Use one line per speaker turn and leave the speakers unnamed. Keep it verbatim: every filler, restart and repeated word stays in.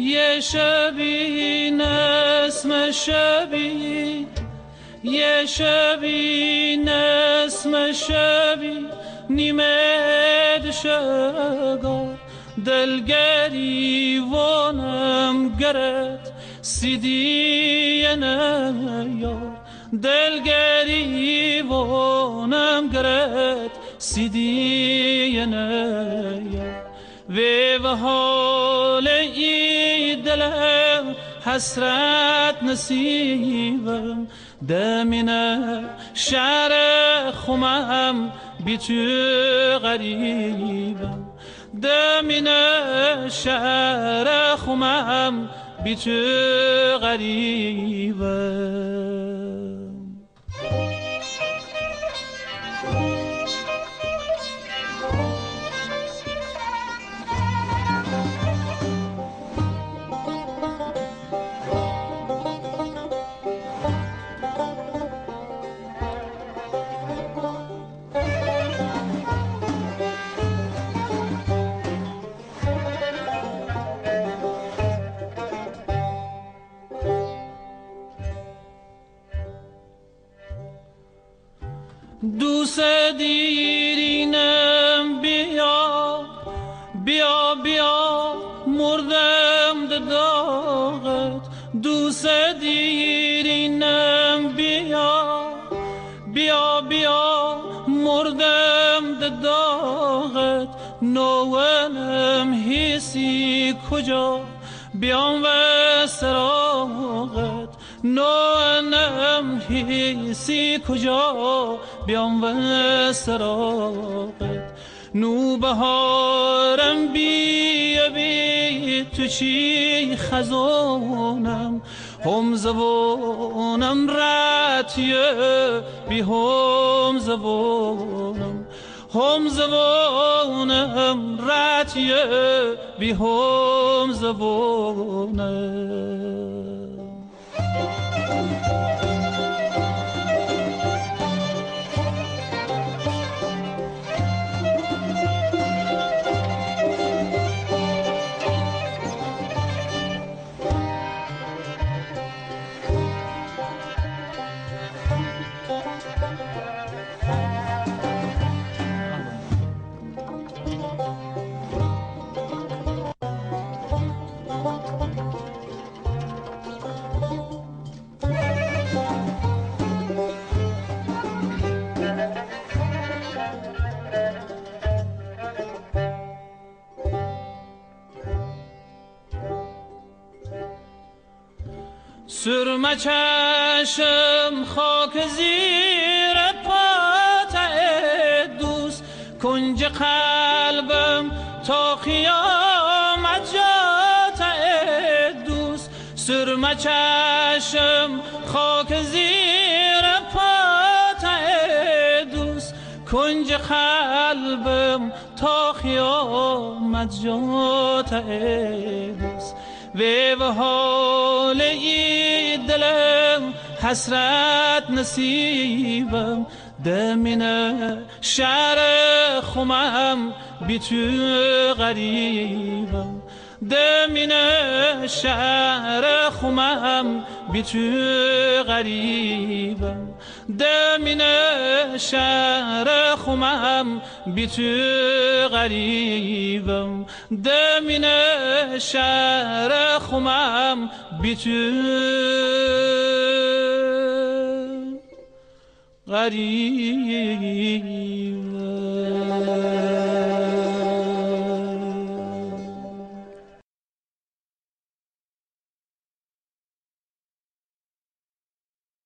یه شبی نسم شبی یه شبی نسم شبی نیمه دشگار دلگری وانم گرد سیدی نیار دلگری وانم گرد سیدی نیار و حال ای دلم حسرت نصیبم دمینه شهر خمم بی تو غریبم دمینه شهر خمم بی تو غریبم دوست دیرینم بیا بیا بیا مردم ده داغت دوست دیرینم بیا بیا بیا مردم ده داغت نوانم حسی کجا بیام و سراغت نوانم حسی کجا بیام و سراغت نو بهارم بی بی تو چی خزانم هم زبانم راتیه بی هم زبانم هم زبانم راتیه بی هم زبانم سرمه چشم خاک زیر پات دوست کنج قلبم تا قیامت جات دوست سرمه چشم خاک زیر پات دوست کنج قلبم تا قیامت جات دوست و حال ای دلم حسرت نصیبم دمینه شهر خمم بی تو غریبم دمینه شهر خمم بی تو غریبم دمینه شهر خمم بی تو غریبم دمینه شهر خمم بی تو غریبم